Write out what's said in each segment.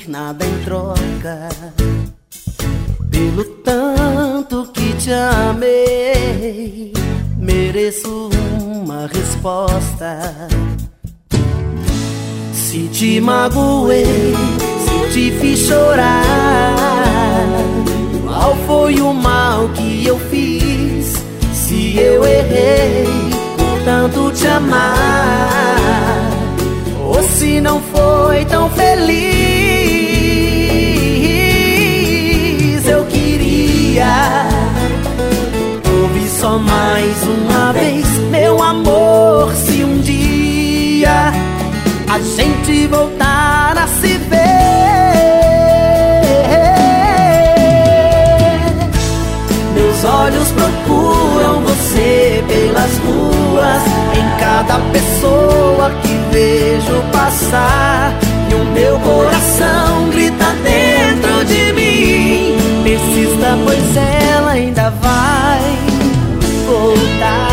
nada em troca. Pelo tanto que te amei, mereço uma resposta. Se te magoei, se te fiz chorar, qual foi o mal que eu fiz? Se eu errei por tanto te amar, ou se não foi tão feliz, eu queria ouvir só mais uma vez, meu amor, se um dia a gente voltar a se ver. Meus olhos procuram você pelas ruas, em cada pessoa que vejo passar, e o meu coração grita dentro de mim: persista, pois ela ainda vai voltar.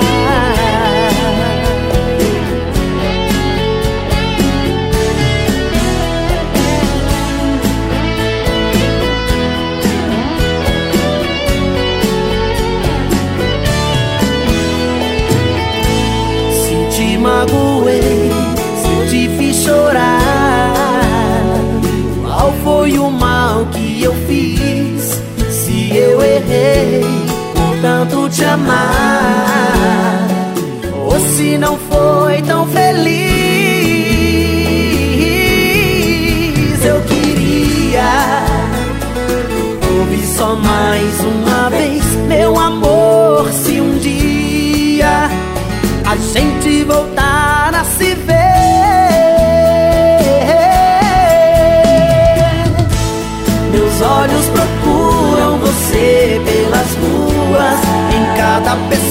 Magoei, se te fiz chorar, qual foi o mal que eu fiz? Se eu errei por tanto te amar, ou se não foi tão feliz, eu queria ouvir só mais uma vez, meu amor, se um dia a gente voltar a se ver. Meus olhos procuram você pelas ruas, em cada pessoa